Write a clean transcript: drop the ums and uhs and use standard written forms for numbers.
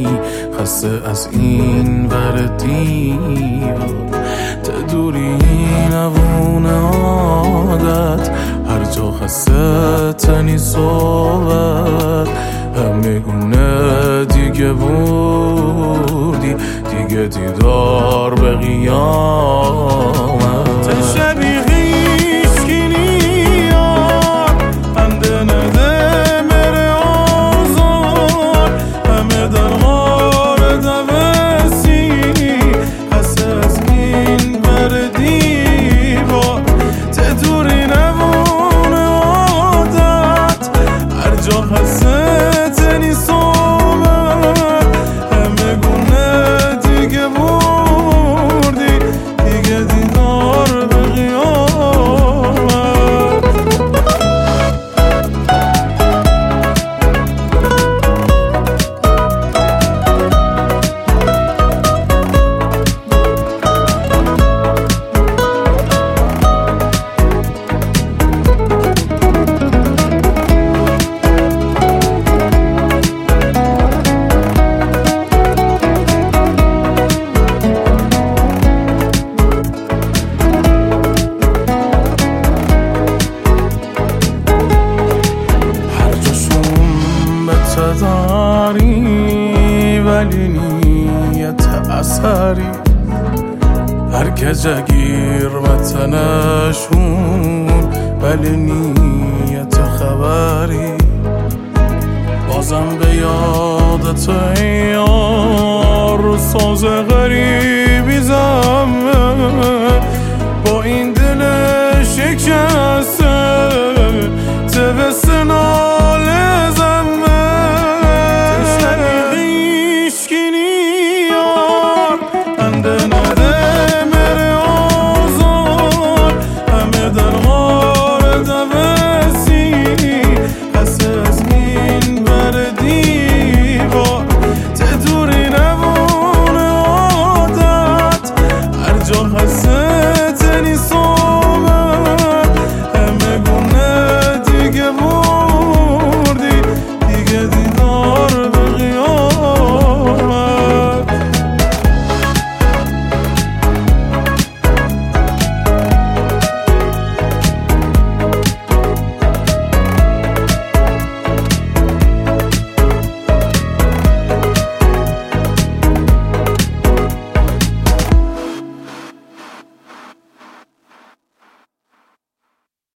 خسته از این ور دیوار تدوری نوونه عادت هر جا خسته تنی صحبت همه گونه دیگه بردی دیگه دیدار به قیامت تشبیه داری ولی نیت اثری هر که جگیر وطنشون ولی نیت خبری بازم به یادت ای یار ساز غریب